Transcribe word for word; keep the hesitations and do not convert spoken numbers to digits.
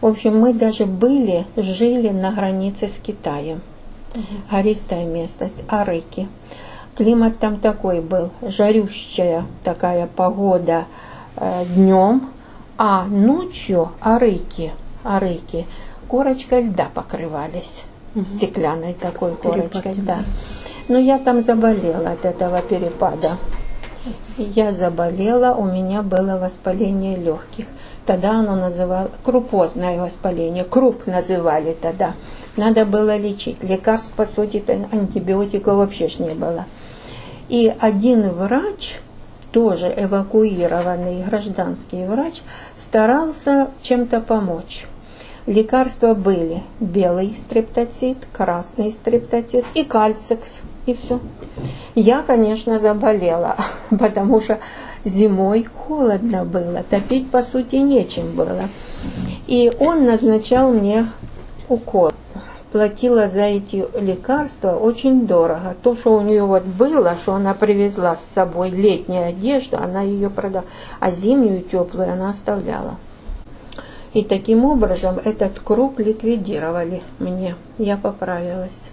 В общем, мы даже были, жили на границе с Китаем. Угу. Гористая местность, Арыки. Климат там такой был, жарющая такая погода э, днем, а ночью Арыки, Арыки, корочкой льда покрывались, угу. стеклянной такой корочкой, да. Но я там заболела от этого перепада. Я заболела, у меня было воспаление легких. Тогда оно называлось крупозное воспаление, круп называли тогда. Надо было лечить. Лекарств, по сути, антибиотиков вообще ж не было. И один врач, тоже эвакуированный гражданский врач, старался чем-то помочь. Лекарства были белый стрептоцит, красный стрептоцит и кальцикс. И все. Я, конечно, заболела, потому что зимой холодно было, топить, по сути, нечем было. И он назначал мне укол. Платила за эти лекарства очень дорого. То, что у нее вот было, что она привезла с собой летнюю одежду, она ее продала, а зимнюю теплую она оставляла. И таким образом этот круп ликвидировали мне. Я поправилась.